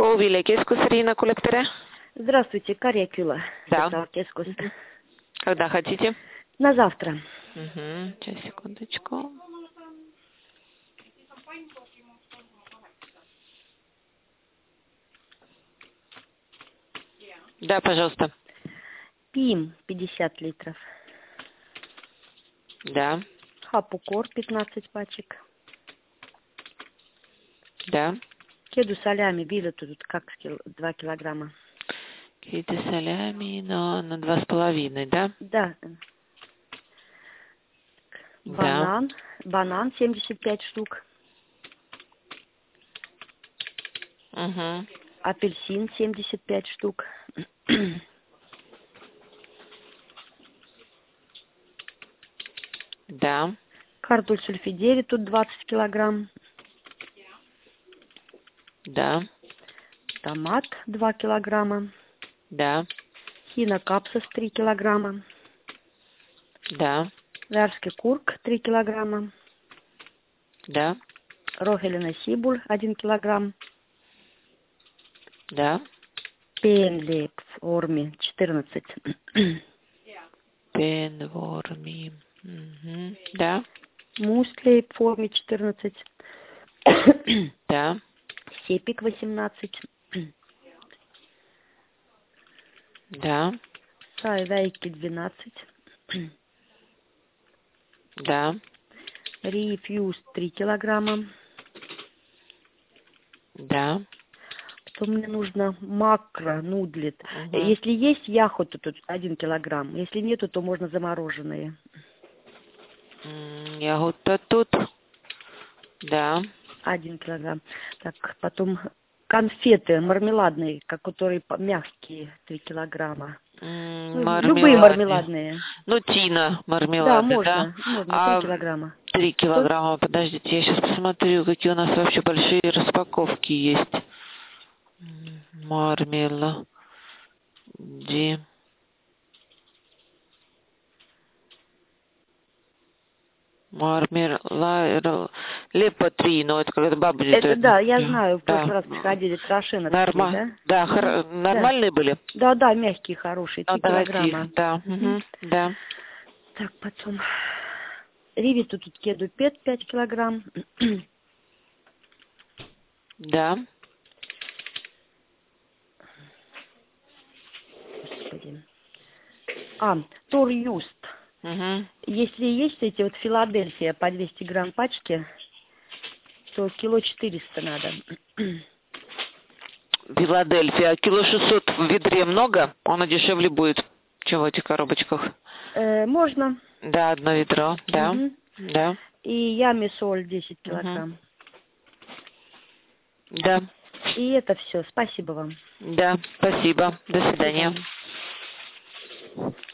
Полвиле кескус Рина Кулектора? Здравствуйте, Карякюла. Да. Кескус. Когда хотите? На завтра. Угу. Сейчас, секундочку. Да, пожалуйста. ПИМ 50 литров. Да. Хапукор 15 пачек. Да. Кеду солями, вилы тут как 2 килограмма. Какие-то солями, но на 2,5, да? Да. Да. Банан 75 штук. Угу. Апельсин 75 штук. Да. Картуль сульфидери тут 20 килограмм. Да. Томат 2 килограмма. Да. Хинокапсис 3 килограмма. Да. Вярский курк 3 килограмма. Да. Рохелина сибуль 1 килограмм. Да. Пенлик орми 14. Пенворми. Угу. Да. Мусли в форме 14. Да. Сепик 18. Да. Сайвейки 12. Да. Рифьюз 3 килограмма. Да. Потом мне нужно макро, нудлит. Угу. Если есть яхота, тут 1 килограмм. Если нету, то можно замороженные. Ягода тут. Да. 1 килограмм. Так, потом конфеты мармеладные, которые мягкие, 3 килограмма. Любые мармеладные. Ну, Тина Да, мармелады, можно. да? Можно, 3 килограмма. 3 килограмма, подождите, я сейчас посмотрю, какие у нас вообще большие распаковки есть. Мармелади. Лепо 3, но это когда бабушка... Это да, я знаю, в Да. прошлый раз приходили трошины такие, да? Да, нормальные были? Да, да, мягкие, хорошие, 3 килограмма. Да, угу. Да. Так, потом ривиту тут кеду 5 килограмм. Да. Господи. Тур-юст. Угу. Если есть эти вот Филадельфия по 200 грамм пачки, то кило 400 надо. Филадельфия. Кило 600 в ведре много? Оно дешевле будет, чем в этих коробочках. Можно. Да, одно ведро. Да. Угу. Да. И ями соль 10 Угу. килограмм. Да. И это все. Спасибо вам. Да, спасибо. До свидания. До свидания.